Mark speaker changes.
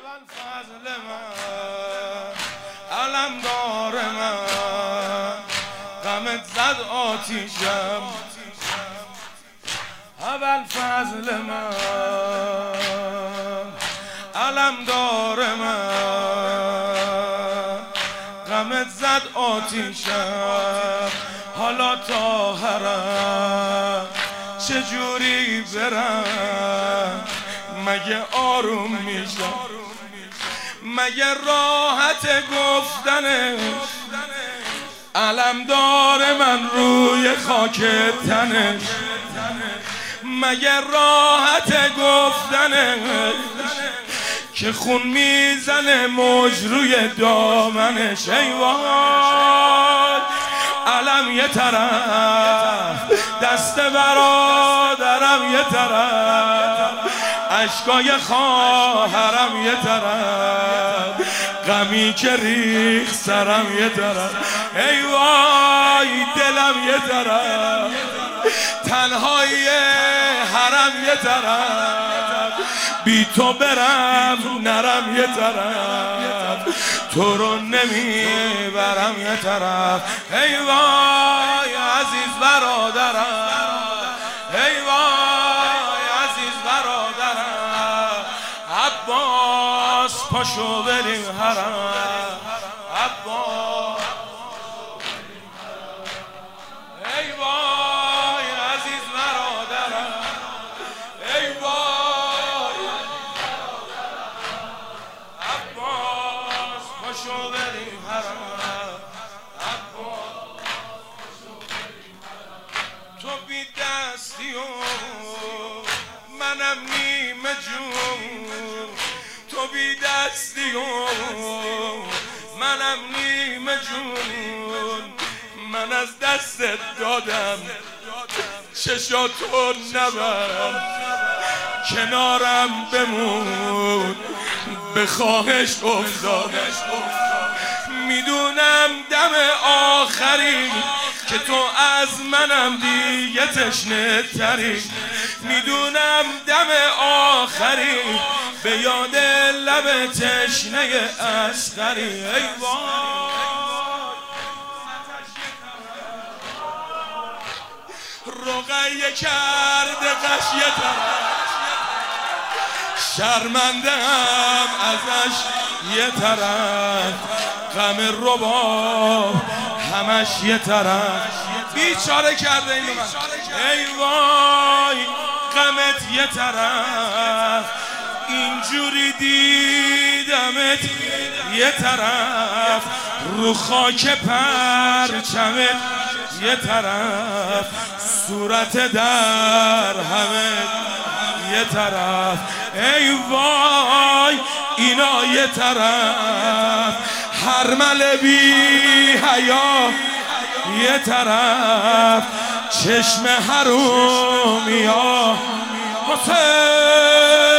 Speaker 1: اول فضل من علم دار من غمت زد آتیشم اول فضل من علم دار من غمت زد آتیشم حالا تا حرم چجوری برم مگه آروم میشم مگه راحت گفتنش علمدار من روی خاک تنش مگه راحت گفتنش که خون میزنه موج روی دامنش ای وای علم یه طرف دست برادرم یه طرف اشکای خواهرم یه طرف غمی که ریخ سرم یه طرف ای وای دلم یه طرف تنهایی حرم یه طرف بی تو برم نرم یه طرف تو رو نمیبرم یه طرف ای وای عزیز برادرم ای وای عزیز برادرم عباس پاشو بریم حرم عباس ای وای عزیز برادرم ای وای عباس پاشو بریم حرم عباس تو بی دستی و منم نیمه جون تو بی دستی و منم نیمه جون من از دستت دادم چشاتو نبر کنارم بمون به خواهش افتادم میدونم دم آخری که تو از منم دیگه تشنه تری میدونم دم آخری به یاد لب تشنه اصغری ای وای رقیه کرده قش یه طرف شرمندم ازش یه طرف غم رباب همش یه طرف بیچاره کرده اینو من ای وای غمت یه طرف اینجوری دیدمت یه طرف رو خاک پرچمت یه طرف صورت در همه یه طرف ای وای اینا یه طرف هرمل بی حیا یه طرف چشم حرومیا حسین